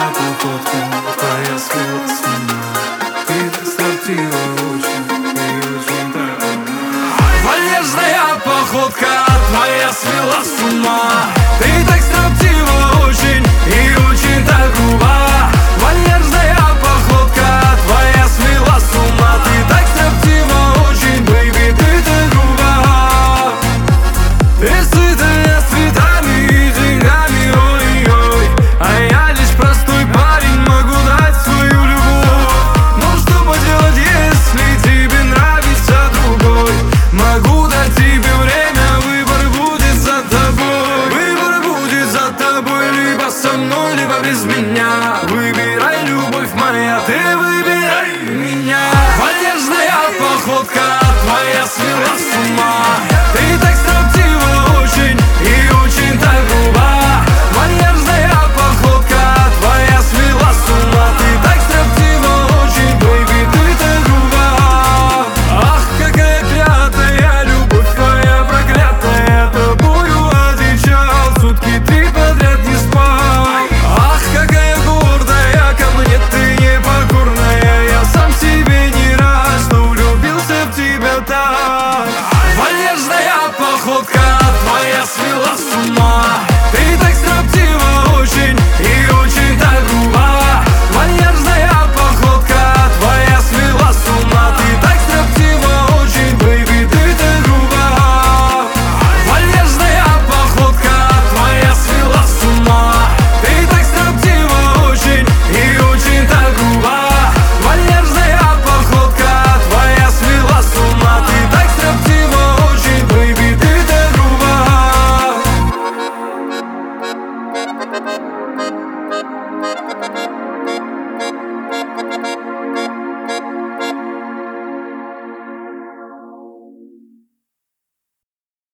походка твоя свела с ума. Ты так строптива очень и очень так. Вальяжная походка твоя свела с ума. Ты так строптива очень и очень так груба. Вальяжная походка твоя свела с ума. Ты так строптива очень, бэйби, ты так груба. Ты сытая с цветами и деньгами, ой-ой. А я лишь простой парень, могу дать свою любовь. Ну что поделать, если тебе нравится другой? Могу дать тебе время, выбор будет за тобой. Выбор будет за тобой, либо со мной, либо без меня. Выбирай, любовь моя, ты выбирай меня. Вальяжная походка твоя свела с ума. Ты так строптива очень и очень так груба. Вальяжная походка твоя свела с ума. Ты так строптива очень, бэйби, ты так груба. Ах, какая клятая любовь твоя проклятая. Тобою одичал, сутки три подряд не спал. Ах, какая гордая, ко мне ты непокорная. Я сам себе не рад, что влюбился в тебя так. Вальяжная походка твоя свела с ума. Ты так строптива очень и очень так груба. Вальяжная походка твоя свела с ума. Ты так строптива очень, бэйби, ты так груба. Вальяжная походка твоя свела с ума. Ты так строптива очень и очень так груба. Вальяжная походка твоя свела с ума. Ты так строптива очень, бэйби, ты так груба.